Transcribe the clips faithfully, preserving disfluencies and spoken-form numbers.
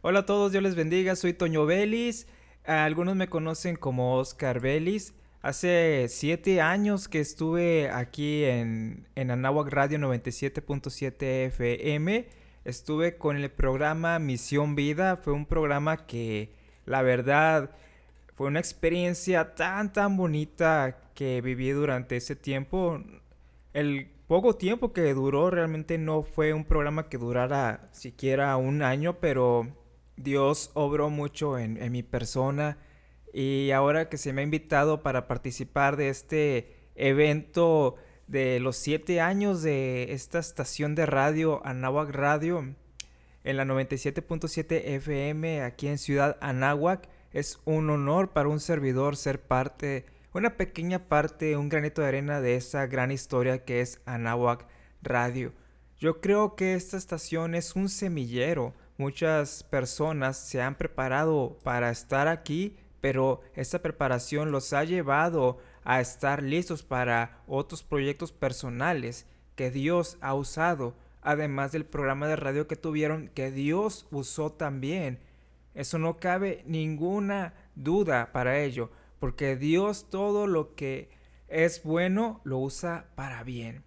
Hola a todos, Dios les bendiga, soy Toño Vélez, algunos me conocen como Oscar Vélez. Hace siete años que estuve aquí en, en Anáhuac Radio noventa y siete punto siete F M, estuve con el programa Misión Vida, fue un programa que la verdad fue una experiencia tan tan bonita que viví durante ese tiempo. El poco tiempo que duró realmente no fue un programa que durara siquiera un año, pero Dios obró mucho en, en mi persona y ahora que se me ha invitado para participar de este evento de los siete años de esta estación de radio, Anáhuac Radio, en la noventa y siete punto siete F M aquí en Ciudad Anáhuac, es un honor para un servidor ser parte, una pequeña parte, un granito de arena de esa gran historia que es Anáhuac Radio. Yo creo que esta estación es un semillero. Muchas personas se han preparado para estar aquí, pero esta preparación los ha llevado a estar listos para otros proyectos personales que Dios ha usado, además del programa de radio que tuvieron que Dios usó también. Eso no cabe ninguna duda para ello, porque Dios todo lo que es bueno lo usa para bien.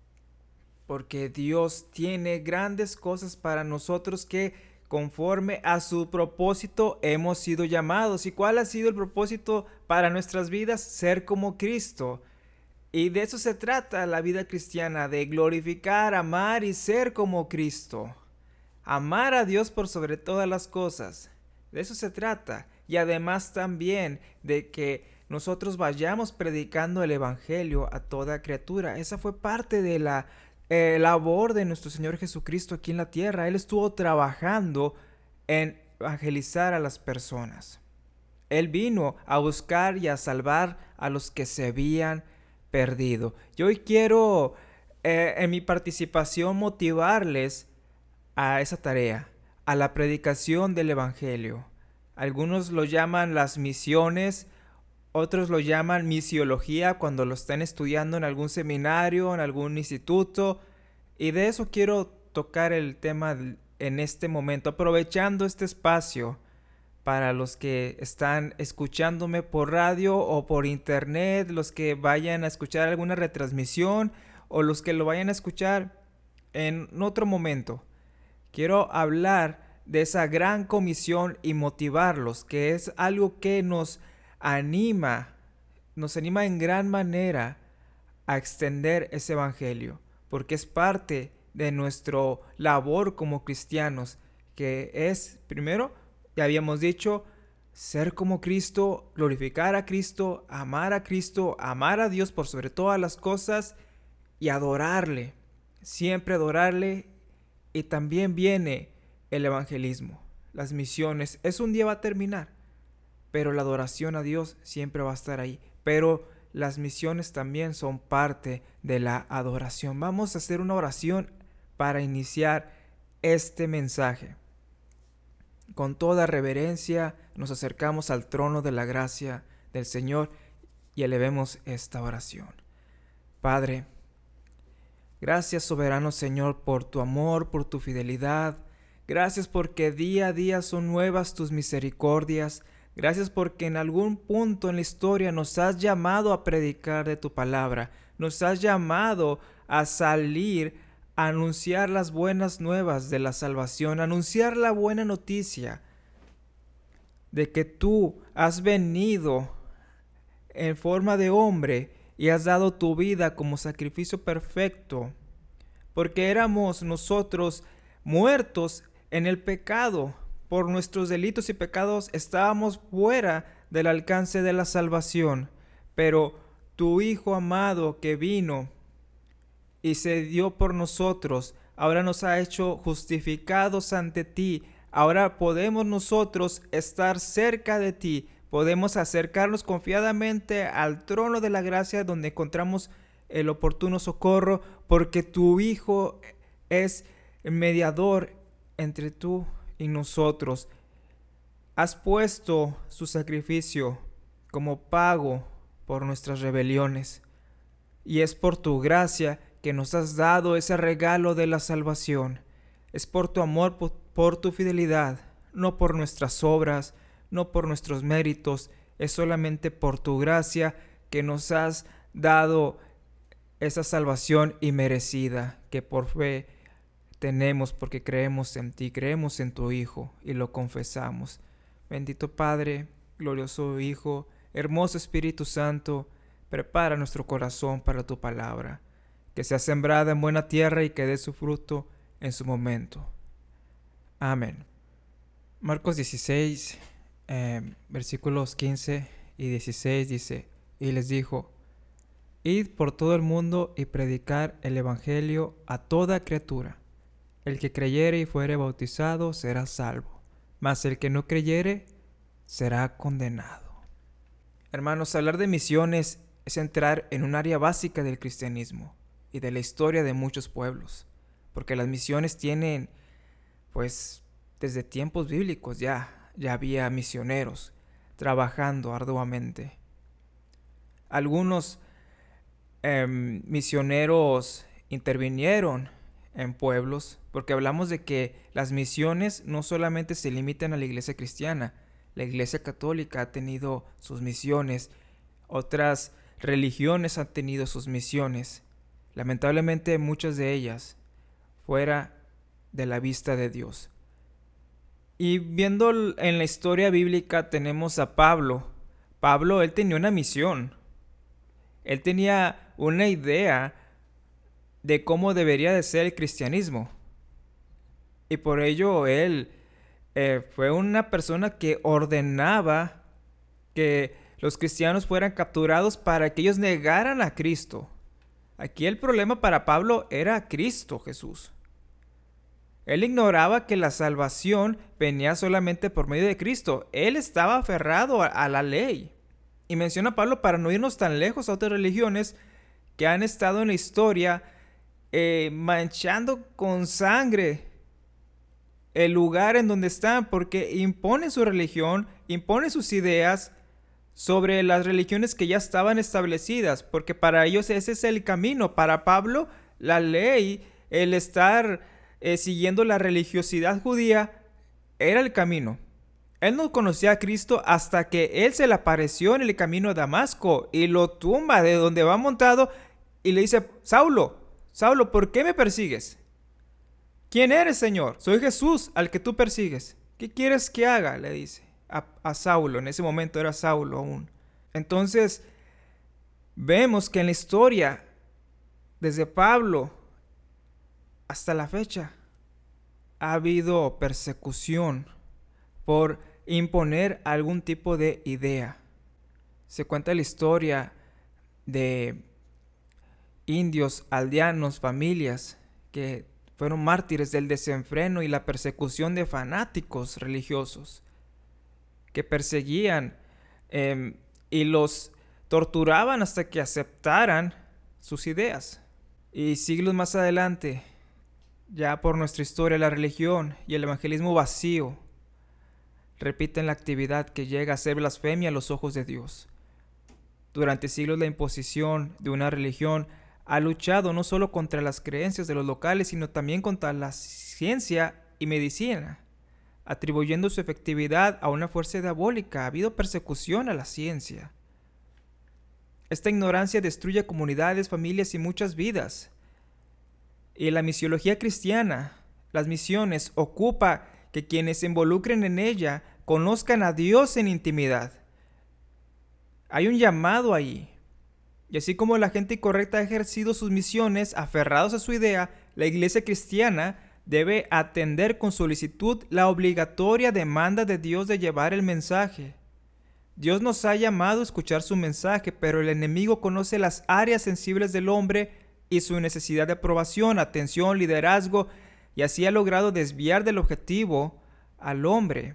Porque Dios tiene grandes cosas para nosotros que conforme a su propósito hemos sido llamados. ¿Y cuál ha sido el propósito para nuestras vidas? Ser como Cristo. Y de eso se trata la vida cristiana, de glorificar, amar y ser como Cristo. Amar a Dios por sobre todas las cosas. De eso se trata. Y además también de que nosotros vayamos predicando el Evangelio a toda criatura. Esa fue parte de la eh, labor de nuestro Señor Jesucristo aquí en la tierra. Él estuvo trabajando en evangelizar a las personas. Él vino a buscar y a salvar a los que se habían perdido. Yo hoy quiero eh, en mi participación motivarles a esa tarea, a la predicación del Evangelio. Algunos lo llaman las misiones, otros lo llaman misiología cuando lo están estudiando en algún seminario, en algún instituto. Y de eso quiero tocar el tema en este momento, aprovechando este espacio para los que están escuchándome por radio o por internet, los que vayan a escuchar alguna retransmisión o los que lo vayan a escuchar en otro momento. Quiero hablar de esa gran comisión y motivarlos, que es algo que nos anima, nos anima en gran manera a extender ese evangelio, porque es parte de nuestra labor como cristianos, que es, primero, ya habíamos dicho, ser como Cristo, glorificar a Cristo, amar a Cristo, amar a Dios por sobre todas las cosas y adorarle, siempre adorarle. Y también viene el evangelismo, las misiones. Eso un día va a terminar, pero la adoración a Dios siempre va a estar ahí. Pero las misiones también son parte de la adoración. Vamos a hacer una oración para iniciar este mensaje. Con toda reverencia nos acercamos al trono de la gracia del Señor y elevemos esta oración. Padre, gracias, soberano Señor, por tu amor, por tu fidelidad. Gracias porque día a día son nuevas tus misericordias. Gracias porque en algún punto en la historia nos has llamado a predicar de tu palabra. Nos has llamado a salir a anunciar las buenas nuevas de la salvación, a anunciar la buena noticia de que tú has venido en forma de hombre y has dado tu vida como sacrificio perfecto, porque éramos nosotros muertos en el pecado. Por nuestros delitos y pecados estábamos fuera del alcance de la salvación, pero tu Hijo amado que vino y se dio por nosotros, ahora nos ha hecho justificados ante ti. Ahora podemos nosotros estar cerca de ti, podemos acercarnos confiadamente al trono de la gracia donde encontramos el oportuno socorro, porque tu Hijo es mediador entre tú y nosotros. Has puesto su sacrificio como pago por nuestras rebeliones, y es por tu gracia que nos has dado ese regalo de la salvación. Es por tu amor, por, por tu fidelidad. no por nuestras obras, no por nuestros méritos, es solamente por tu gracia que nos has dado esa salvación inmerecida que por fe tenemos porque creemos en ti, creemos en tu Hijo y lo confesamos. Bendito Padre, glorioso Hijo, hermoso Espíritu Santo, prepara nuestro corazón para tu palabra, que sea sembrada en buena tierra y que dé su fruto en su momento. Amén. Marcos dieciséis, eh, versículos quince y dieciséis dice, y les dijo, id por todo el mundo y predicar el evangelio a toda criatura. El que creyere y fuere bautizado será salvo, mas el que no creyere será condenado. Hermanos, hablar de misiones es entrar en un área básica del cristianismo y de la historia de muchos pueblos, porque las misiones tienen, pues, desde tiempos bíblicos ya, ya había misioneros trabajando arduamente. Algunos eh, misioneros intervinieron en pueblos, porque hablamos de que las misiones no solamente se limitan a la iglesia cristiana. La iglesia católica ha tenido sus misiones, otras religiones han tenido sus misiones, lamentablemente muchas de ellas fuera de la vista de Dios. Y viendo en la historia bíblica tenemos a Pablo. Pablo, él tenía una misión, él tenía una idea de cómo debería de ser el cristianismo. Y por ello él eh, fue una persona que ordenaba que los cristianos fueran capturados para que ellos negaran a Cristo. Aquí el problema para Pablo era Cristo Jesús. Él ignoraba que la salvación venía solamente por medio de Cristo. Él estaba aferrado a, a la ley. Y menciona a Pablo para no irnos tan lejos a otras religiones que han estado en la historia eh, manchando con sangre el lugar en donde están, porque imponen su religión, imponen sus ideas sobre las religiones que ya estaban establecidas, porque para ellos ese es el camino. Para Pablo, la ley, el estar eh, siguiendo la religiosidad judía, era el camino. Él no conocía a Cristo hasta que él se le apareció en el camino a Damasco y lo tumba de donde va montado y le dice, Saulo, Saulo, ¿por qué me persigues? ¿Quién eres, Señor? Soy Jesús al que tú persigues. ¿Qué quieres que haga? Le dice a, a Saulo. En ese momento era Saulo aún. Entonces, vemos que en la historia, desde Pablo hasta la fecha, ha habido persecución por imponer algún tipo de idea. Se cuenta la historia de indios, aldeanos, familias que fueron mártires del desenfreno y la persecución de fanáticos religiosos que perseguían eh, y los torturaban hasta que aceptaran sus ideas. Y siglos más adelante, ya por nuestra historia, la religión y el evangelismo vacío repiten la actividad que llega a ser blasfemia a los ojos de Dios. Durante siglos la imposición de una religión ha luchado no solo contra las creencias de los locales, sino también contra la ciencia y medicina, atribuyendo su efectividad a una fuerza diabólica. Ha habido persecución a la ciencia. Esta ignorancia destruye comunidades, familias y muchas vidas. Y la misiología cristiana, las misiones, ocupa que quienes se involucren en ella conozcan a Dios en intimidad. Hay un llamado ahí. Y así como la gente incorrecta ha ejercido sus misiones aferrados a su idea, la iglesia cristiana debe atender con solicitud la obligatoria demanda de Dios de llevar el mensaje. Dios nos ha llamado a escuchar su mensaje, pero el enemigo conoce las áreas sensibles del hombre y su necesidad de aprobación, atención, liderazgo, y así ha logrado desviar del objetivo al hombre,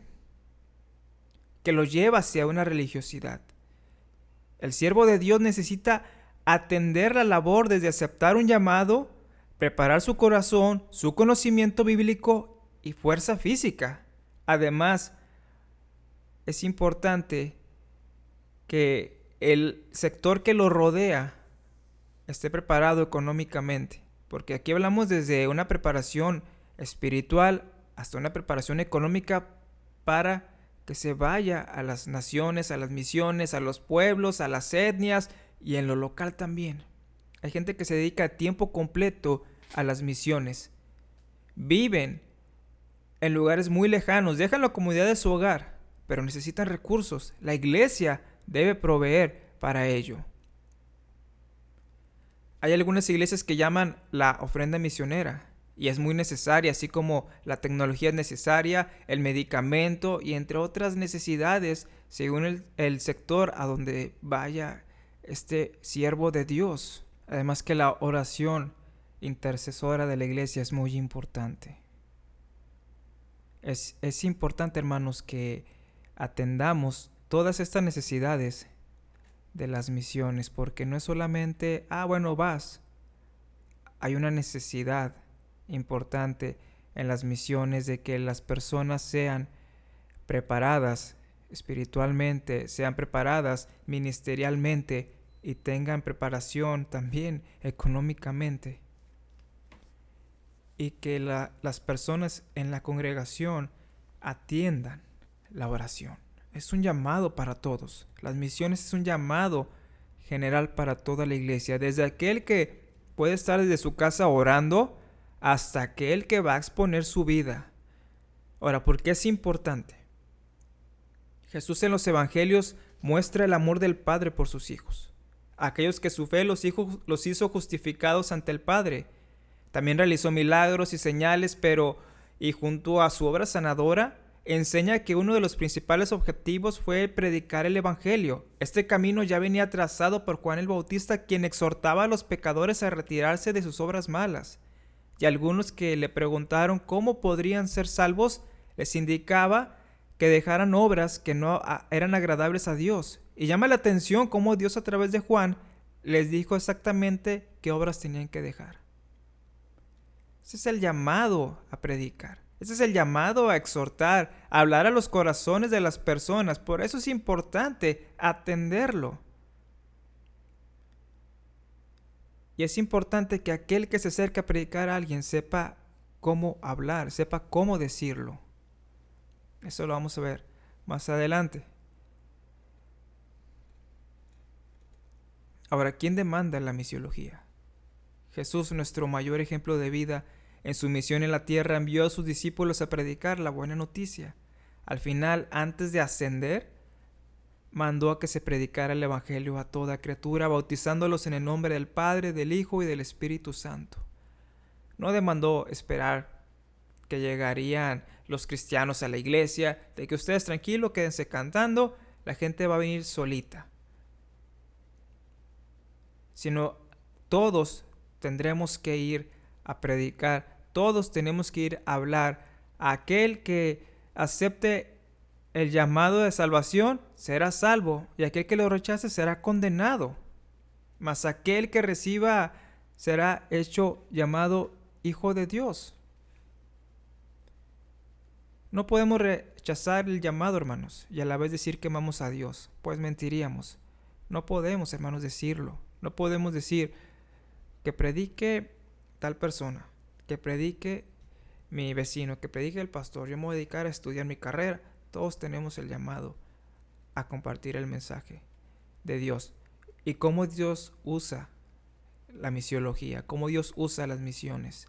que lo lleva hacia una religiosidad. El siervo de Dios necesita atender la labor desde aceptar un llamado, preparar su corazón, su conocimiento bíblico y fuerza física. Además, es importante que el sector que lo rodea esté preparado económicamente, porque aquí hablamos desde una preparación espiritual hasta una preparación económica para que se vaya a las naciones, a las misiones, a los pueblos, a las etnias y en lo local también. Hay gente que se dedica a tiempo completo a las misiones. Viven en lugares muy lejanos, dejan la comodidad de su hogar, pero necesitan recursos. La iglesia debe proveer para ello. Hay algunas iglesias que llaman la ofrenda misionera y es muy necesaria, así como la tecnología es necesaria, el medicamento y entre otras necesidades según el, el sector a donde vaya este siervo de Dios. Además que la oración intercesora de la iglesia es muy importante. Es, es importante, hermanos, que atendamos todas estas necesidades de las misiones, porque no es solamente, ah, bueno, vas. Hay una necesidad importante en las misiones de que las personas sean preparadas espiritualmente, sean preparadas ministerialmente y tengan preparación también económicamente. Y que la, las personas en la congregación atiendan la oración. Es un llamado para todos. Las misiones es un llamado general para toda la iglesia. Desde aquel que puede estar desde su casa orando hasta aquel que va a exponer su vida. Ahora, ¿por qué es importante? Jesús en los evangelios muestra el amor del Padre por sus hijos. Aquellos que su fe los, hijos, los hizo justificados ante el Padre. También realizó milagros y señales, pero y junto a su obra sanadora, enseña que uno de los principales objetivos fue predicar el evangelio. Este camino ya venía trazado por Juan el Bautista, quien exhortaba a los pecadores a retirarse de sus obras malas. Y algunos que le preguntaron cómo podrían ser salvos, les indicaba que dejaran obras que no eran agradables a Dios. Y llama la atención cómo Dios a través de Juan les dijo exactamente qué obras tenían que dejar. Ese es el llamado a predicar. Ese es el llamado a exhortar, a hablar a los corazones de las personas. Por eso es importante atenderlo. Y es importante que aquel que se acerca a predicar a alguien sepa cómo hablar, sepa cómo decirlo. Eso lo vamos a ver más adelante. Ahora, ¿quién demanda la misiología? Jesús, nuestro mayor ejemplo de vida, en su misión en la tierra envió a sus discípulos a predicar la buena noticia. Al final, antes de ascender, mandó a que se predicara el evangelio a toda criatura, bautizándolos en el nombre del Padre, del Hijo y del Espíritu Santo. No demandó esperar que llegarían los cristianos a la iglesia, de que ustedes tranquilos, quédense cantando, la gente va a venir solita. Sino todos tendremos que ir a predicar, todos tenemos que ir a hablar. A aquel que acepte el llamado de salvación será salvo, y aquel que lo rechace será condenado. Mas aquel que reciba será hecho llamado hijo de Dios. No podemos rechazar el llamado, hermanos, y a la vez decir que amamos a Dios, pues mentiríamos. No podemos, hermanos, decirlo. No podemos decir que predique tal persona, que predique mi vecino, que predique el pastor. Yo me voy a dedicar a estudiar mi carrera. Todos tenemos el llamado a compartir el mensaje de Dios. Y cómo Dios usa la misiología, cómo Dios usa las misiones.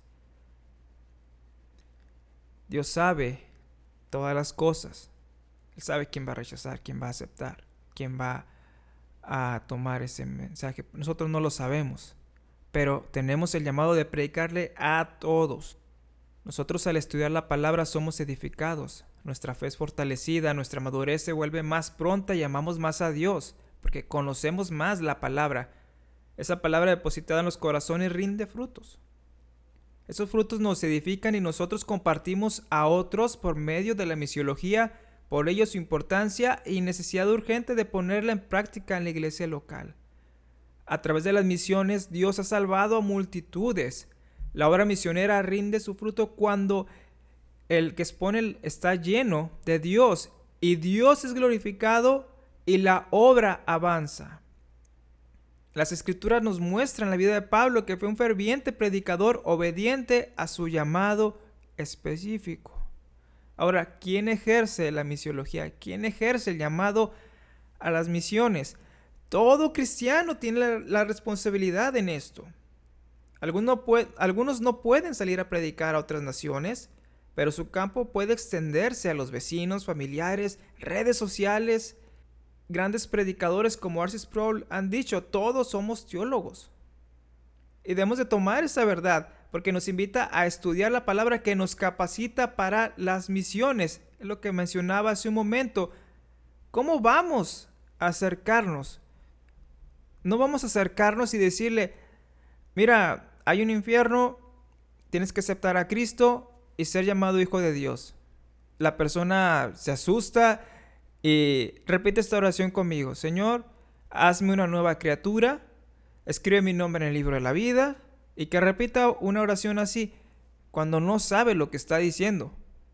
Dios sabe todas las cosas. Él sabe quién va a rechazar, quién va a aceptar, quién va a tomar ese mensaje. Nosotros no lo sabemos, pero tenemos el llamado de predicarle a todos. Nosotros al estudiar la palabra somos edificados, nuestra fe es fortalecida, nuestra madurez se vuelve más pronta y amamos más a Dios, porque conocemos más la palabra. Esa palabra depositada en los corazones rinde frutos. Esos frutos nos edifican y nosotros compartimos a otros por medio de la misiología. Por ello su importancia y necesidad urgente de ponerla en práctica en la iglesia local. A través de las misiones, Dios ha salvado a multitudes. La obra misionera rinde su fruto cuando el que expone está lleno de Dios y Dios es glorificado y la obra avanza. Las Escrituras nos muestran la vida de Pablo, que fue un ferviente predicador obediente a su llamado específico. Ahora, ¿quién ejerce la misiología? ¿Quién ejerce el llamado a las misiones? Todo cristiano tiene la, la responsabilidad en esto. Algunos, puede, algunos no pueden salir a predicar a otras naciones, pero su campo puede extenderse a los vecinos, familiares, redes sociales. Grandes predicadores como R C Sproul han dicho, todos somos teólogos. Y debemos de tomar esa verdad, porque nos invita a estudiar la palabra que nos capacita para las misiones. Es lo que mencionaba hace un momento. ¿Cómo vamos a acercarnos? No vamos a acercarnos y decirle, mira, hay un infierno, tienes que aceptar a Cristo y ser llamado hijo de Dios. La persona se asusta y repite esta oración conmigo. Señor, hazme una nueva criatura, escribe mi nombre en el libro de la vida, y que repita una oración así cuando no sabe lo que está diciendo.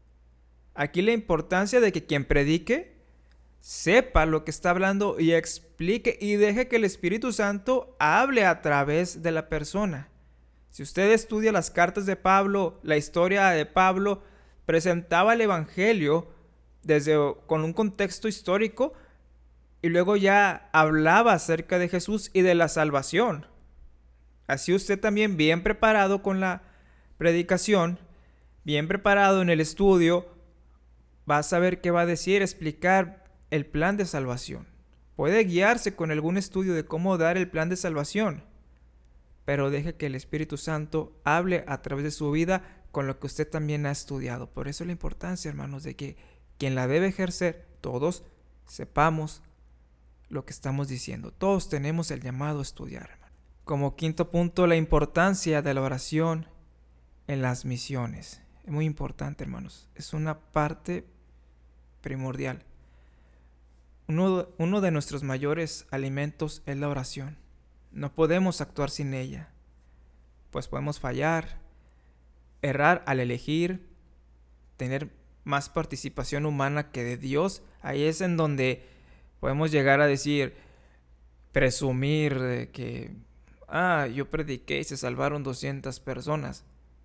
Aquí la importancia de que quien predique sepa lo que está hablando y explique y deje que el Espíritu Santo hable a través de la persona. Si usted estudia las cartas de Pablo, la historia de Pablo presentaba el Evangelio desde con un contexto histórico y luego ya hablaba acerca de Jesús y de la salvación. Así usted también, bien preparado con la predicación, bien preparado en el estudio, va a saber qué va a decir, explicar el plan de salvación. Puede guiarse con algún estudio de cómo dar el plan de salvación, pero deje que el Espíritu Santo hable a través de su vida con lo que usted también ha estudiado. Por eso la importancia, hermanos, de que quien la debe ejercer, todos sepamos lo que estamos diciendo. Todos tenemos el llamado a estudiar, hermano. Como quinto punto, la importancia de la oración en las misiones. Es muy importante, hermanos. Es una parte primordial. Uno, uno de nuestros mayores alimentos es la oración. No podemos actuar sin ella, pues podemos fallar, errar al elegir, tener más participación humana que de Dios. Ahí es en donde podemos llegar a decir, presumir de que, ah, yo prediqué y se salvaron doscientas personas.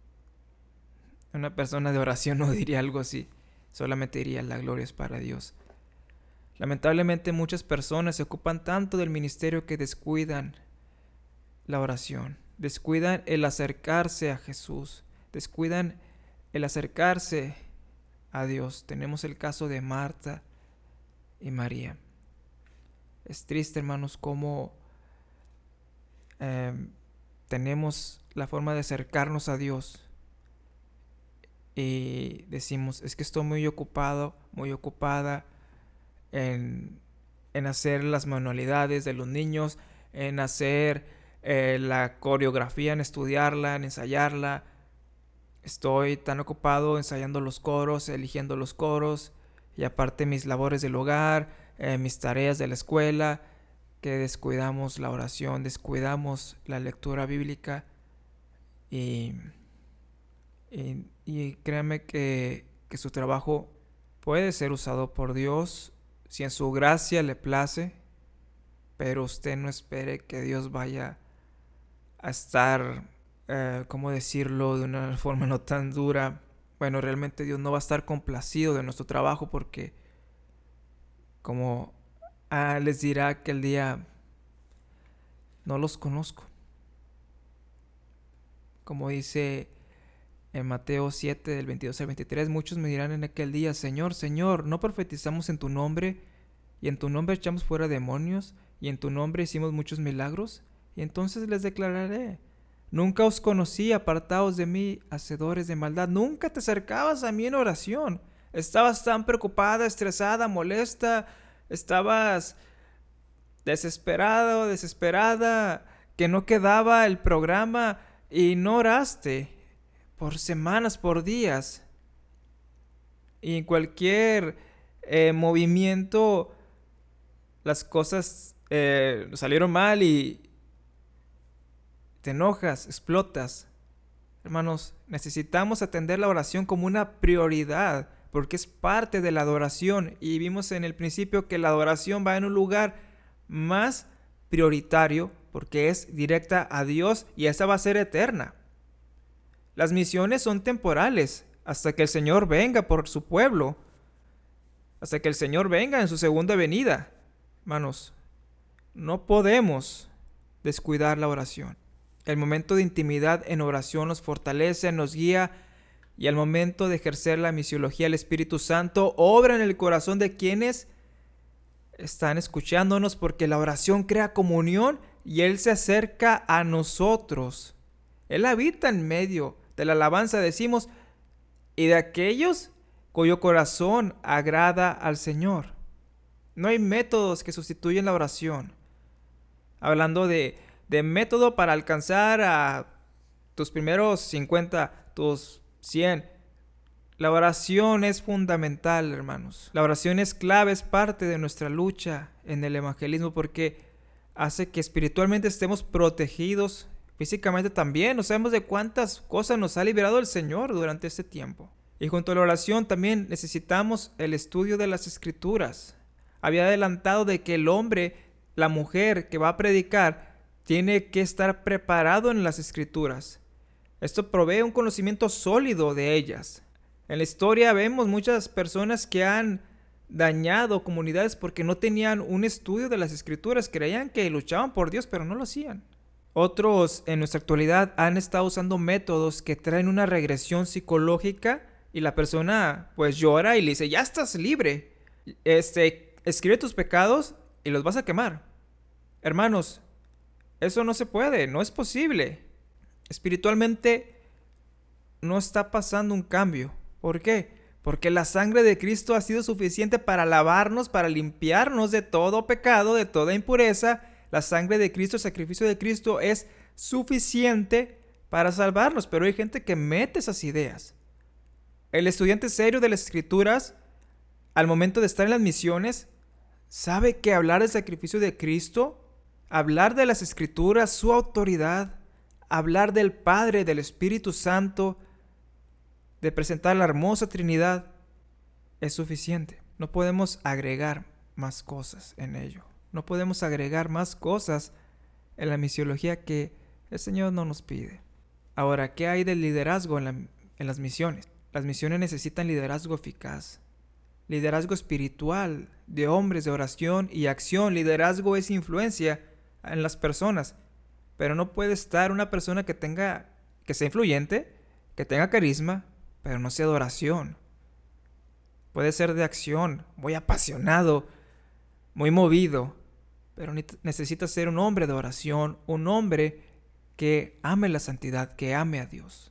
Una persona de oración no diría algo así, solamente diría, la gloria es para Dios. Lamentablemente muchas personas se ocupan tanto del ministerio que descuidan la oración, descuidan el acercarse a Jesús, descuidan el acercarse a Dios. Tenemos el caso de Marta y María. Es triste, hermanos, cómo eh, tenemos la forma de acercarnos a Dios y decimos, es que estoy muy ocupado, muy ocupada en, en hacer las manualidades de los niños, en hacer eh, la coreografía, en estudiarla, en ensayarla. Estoy tan ocupado ensayando los coros, eligiendo los coros, y aparte mis labores del hogar, eh, mis tareas de la escuela, que descuidamos la oración, descuidamos la lectura bíblica. Y, y, y créanme que, que su trabajo puede ser usado por Dios si en su gracia le place, pero usted no espere que Dios vaya a estar, eh, ¿cómo decirlo?, de una forma no tan dura. Bueno, realmente Dios no va a estar complacido de nuestro trabajo porque, como ah, les dirá aquel día, no los conozco. Como dice en Mateo siete, del veintidós al veintitrés, muchos me dirán en aquel día, Señor, Señor, ¿no profetizamos en tu nombre? Y en tu nombre echamos fuera demonios, y en tu nombre hicimos muchos milagros. Y entonces les declararé, nunca os conocí, apartaos de mí, hacedores de maldad. Nunca te acercabas a mí en oración. Estabas tan preocupada, estresada, molesta. Estabas desesperado, desesperada, que no quedaba el programa y no oraste por semanas, por días. Y en cualquier eh, movimiento las cosas eh, salieron mal y te enojas, explotas. Hermanos, necesitamos atender la oración como una prioridad, porque es parte de la adoración. Y vimos en el principio que la adoración va en un lugar más prioritario, porque es directa a Dios y esa va a ser eterna. Las misiones son temporales. hasta que el Señor venga por su pueblo, hasta que el Señor venga en su segunda venida. Hermanos, no podemos descuidar la oración. El momento de intimidad en oración nos fortalece, nos guía, y al momento de ejercer la misiología, el Espíritu Santo obra en el corazón de quienes están escuchándonos, porque la oración crea comunión y Él se acerca a nosotros. Él habita en medio de la alabanza, decimos, y de aquellos cuyo corazón agrada al Señor. No hay métodos que sustituyen la oración. Hablando de, de método para alcanzar a tus primeros cincuenta, tus cien. La oración es fundamental, hermanos. La oración es clave, es parte de nuestra lucha en el evangelismo, porque hace que espiritualmente estemos protegidos, físicamente también. No sabemos de cuántas cosas nos ha liberado el Señor durante este tiempo. Y junto a la oración también necesitamos el estudio de las Escrituras. Había adelantado de que el hombre, la mujer que va a predicar, tiene que estar preparado en las Escrituras. Esto provee un conocimiento sólido de ellas. En la historia vemos muchas personas que han dañado comunidades porque no tenían un estudio de las Escrituras. Creían que luchaban por Dios, pero no lo hacían. Otros en nuestra actualidad han estado usando métodos que traen una regresión psicológica y la persona pues llora y le dice, ya estás libre. Este, escribe tus pecados y los vas a quemar. Hermanos, eso no se puede, no es posible. Espiritualmente no está pasando un cambio. ¿Por qué? Porque la sangre de Cristo ha sido suficiente para lavarnos, para limpiarnos de todo pecado, de toda impureza. La sangre de Cristo, el sacrificio de Cristo es suficiente para salvarnos, pero hay gente que mete esas ideas. El estudiante serio de las Escrituras, al momento de estar en las misiones, sabe que hablar del sacrificio de Cristo, hablar de las Escrituras, su autoridad, hablar del Padre, del Espíritu Santo, de presentar la hermosa Trinidad, es suficiente. No podemos agregar más cosas en ello. No podemos agregar más cosas en la misiología que el Señor no nos pide. Ahora, ¿qué hay del liderazgo en, la, en las misiones? Las misiones necesitan liderazgo eficaz, liderazgo espiritual, de hombres de oración y acción. Liderazgo es influencia en las personas, pero no puede estar una persona que tenga, que sea influyente, que tenga carisma, pero no sea de oración. Puede ser de acción, muy apasionado, muy movido, pero necesita ser un hombre de oración, un hombre que ame la santidad, que ame a Dios.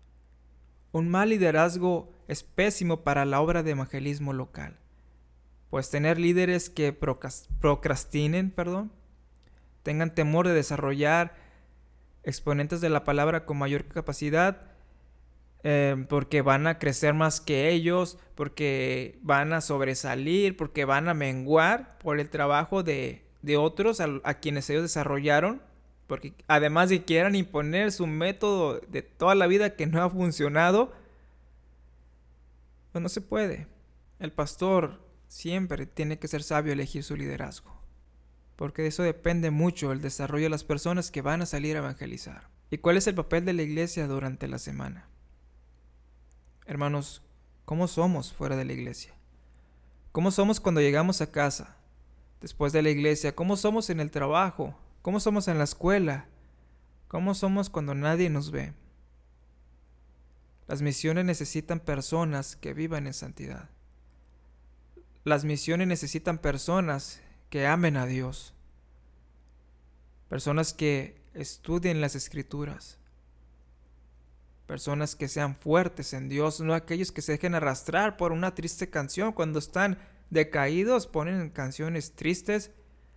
Un mal liderazgo es pésimo para la obra de evangelismo local, pues tener líderes que procrastinen, perdón, tengan temor de desarrollar exponentes de la palabra con mayor capacidad, eh, porque van a crecer más que ellos, porque van a sobresalir, porque van a menguar por el trabajo de, de otros a, a quienes ellos desarrollaron, porque además de que quieran imponer su método de toda la vida que no ha funcionado, pues no se puede. El pastor siempre tiene que ser sabio elegir su liderazgo, porque de eso depende mucho el desarrollo de las personas que van a salir a evangelizar. ¿Y cuál es el papel de la iglesia durante la semana? Hermanos, ¿cómo somos fuera de la iglesia? ¿Cómo somos cuando llegamos a casa después de la iglesia? ¿Cómo somos en el trabajo? ¿Cómo somos en la escuela? ¿Cómo somos cuando nadie nos ve? Las misiones necesitan personas que vivan en santidad. Las misiones necesitan personas que amen a Dios. Personas que estudien las Escrituras. Personas que sean fuertes en Dios, no aquellos que se dejen arrastrar por una triste canción. Cuando están decaídos, ponen canciones tristes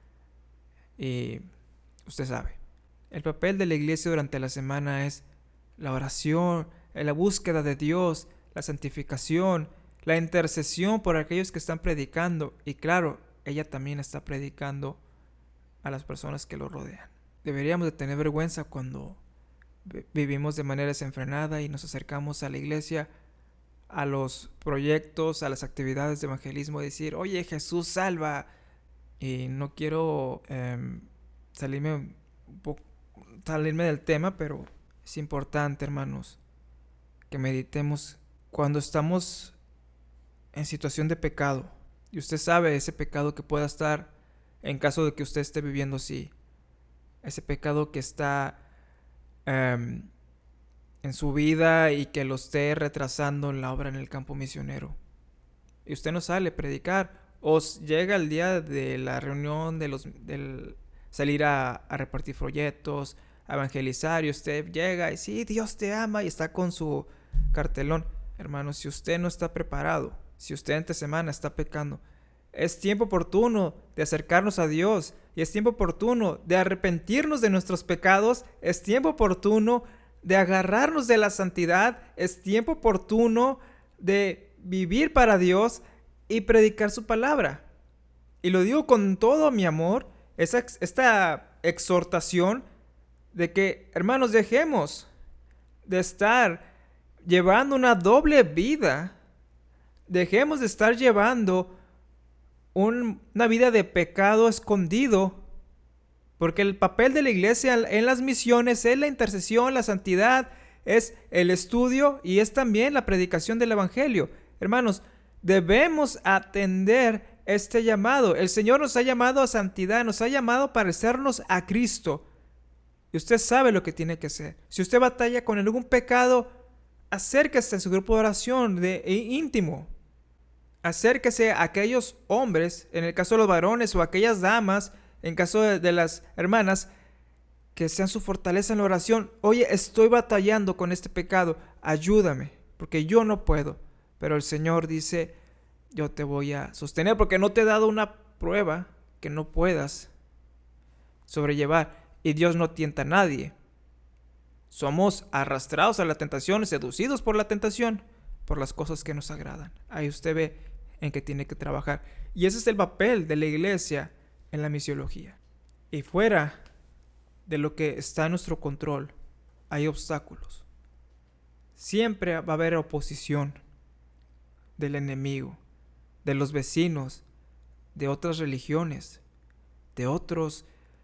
y usted sabe. El papel de la iglesia durante la semana es la oración, la búsqueda de Dios, la santificación, la intercesión por aquellos que están predicando. Y claro, ella también está predicando a las personas que lo rodean. Deberíamos de tener vergüenza cuando vivimos de manera desenfrenada y nos acercamos a la iglesia, a los proyectos, a las actividades de evangelismo, y decir, oye, Jesús salva. Y no quiero eh, salirme un poco, salirme del tema, pero es importante, hermanos, que meditemos cuando estamos en situación de pecado, y usted sabe ese pecado que pueda estar en caso de que usted esté viviendo así, ese pecado que está um, en su vida y que lo esté retrasando en la obra en el campo misionero, y usted no sale a predicar, o llega el día de la reunión de los del salir a, a repartir folletos, a evangelizar, y usted llega y sí, Dios te ama, y está con su cartelón. Hermano, si usted no está preparado, si usted entre semana está pecando, es tiempo oportuno de acercarnos a Dios, y es tiempo oportuno de arrepentirnos de nuestros pecados, es tiempo oportuno de agarrarnos de la santidad, es tiempo oportuno de vivir para Dios y predicar su palabra. Y lo digo con todo mi amor, esa, esta exhortación de que, hermanos, dejemos de estar llevando una doble vida, dejemos de estar llevando un, una vida de pecado escondido, porque el papel de la iglesia en las misiones es la intercesión, la santidad, es el estudio y es también la predicación del evangelio. Hermanos, debemos atender este llamado. El Señor nos ha llamado a santidad, nos ha llamado a parecernos a Cristo. Y usted sabe lo que tiene que hacer. Si usted batalla con algún pecado, acérquese a su grupo de oración de, e íntimo. Acérquese a aquellos hombres, en el caso de los varones, o aquellas damas, en caso de, de las hermanas, que sean su fortaleza en la oración. Oye, estoy batallando con este pecado, ayúdame, porque yo no puedo. Pero el Señor dice, yo te voy a sostener, porque no te he dado una prueba que no puedas sobrellevar. Y Dios no tienta a nadie. Somos arrastrados a la tentación, seducidos por la tentación, por las cosas que nos agradan. Ahí usted ve en qué tiene que trabajar. Y ese es el papel de la iglesia en la misiología. Y fuera de lo que está en nuestro control, hay obstáculos. Siempre va a haber oposición del enemigo, de los vecinos, de otras religiones, de otros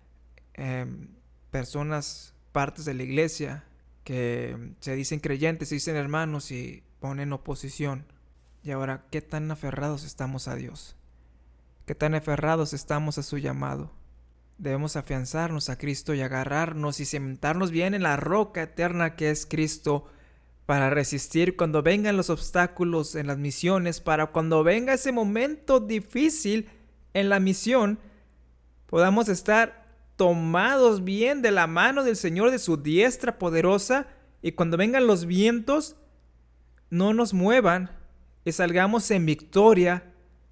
eh, personas, partes de la iglesia que se dicen creyentes, se dicen hermanos y ponen oposición. Y ahora, ¿qué tan aferrados estamos a Dios? ¿Qué tan aferrados estamos a su llamado? Debemos afianzarnos a Cristo y agarrarnos y cementarnos bien en la roca eterna que es Cristo, para resistir cuando vengan los obstáculos en las misiones, para cuando venga ese momento difícil en la misión, podamos estar tomados bien de la mano del Señor, de su diestra poderosa, y cuando vengan los vientos, no nos muevan y salgamos en victoria,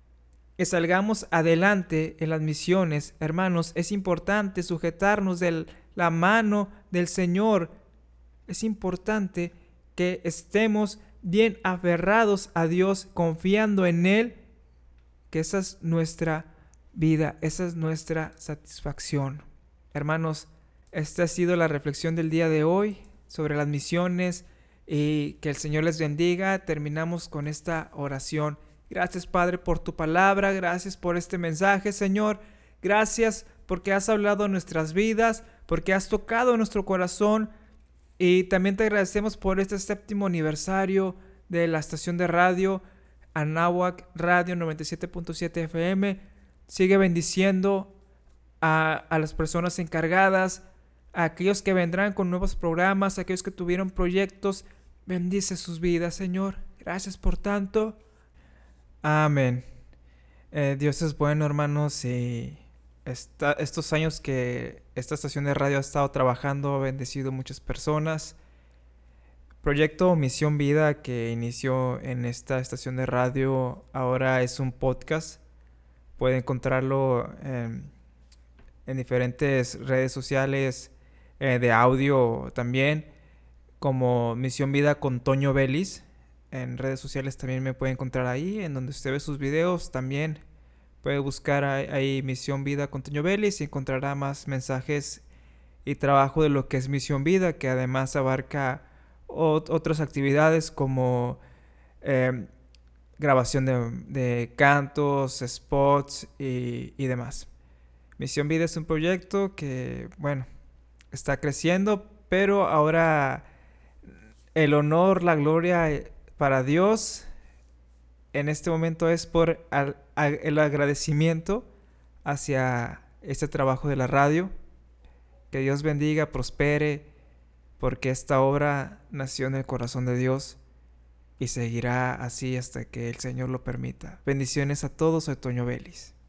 y salgamos adelante en las misiones. Hermanos, es importante sujetarnos de la mano del Señor. Es importante que estemos bien aferrados a Dios, confiando en Él, que esa es nuestra vida, esa es nuestra satisfacción. Hermanos, esta ha sido la reflexión del día de hoy sobre las misiones, y que el Señor les bendiga. Terminamos con esta oración. Gracias, Padre, por tu palabra, gracias por este mensaje, Señor. Gracias porque has hablado en nuestras vidas, porque has tocado nuestro corazón. Y también te agradecemos por este séptimo aniversario de la estación de radio Anáhuac Radio noventa y siete punto siete F M. Sigue bendiciendo a, a las personas encargadas, a aquellos que vendrán con nuevos programas, a aquellos que tuvieron proyectos. Bendice sus vidas, Señor. Gracias por tanto. Amén. Eh, Dios es bueno, hermanos, y Esta, estos años que esta estación de radio ha estado trabajando ha bendecido muchas personas. Proyecto Misión Vida, que inició en esta estación de radio, ahora es un podcast. Puede encontrarlo en, en diferentes redes sociales eh, de audio también, como Misión Vida con Toño Vélez. En redes sociales también me puede encontrar ahí, en donde usted ve sus videos también. Puede buscar ahí, ahí Misión Vida con Toño Vélez y encontrará más mensajes y trabajo de lo que es Misión Vida, que además abarca ot- otras actividades como eh, grabación de, de cantos, spots y, y demás. Misión Vida es un proyecto que, bueno, está creciendo, pero ahora el honor, la gloria para Dios en este momento es por al, a, el agradecimiento hacia este trabajo de la radio. Que Dios bendiga, prospere, porque esta obra nació en el corazón de Dios y seguirá así hasta que el Señor lo permita. Bendiciones a todos, soy Toño Vélez.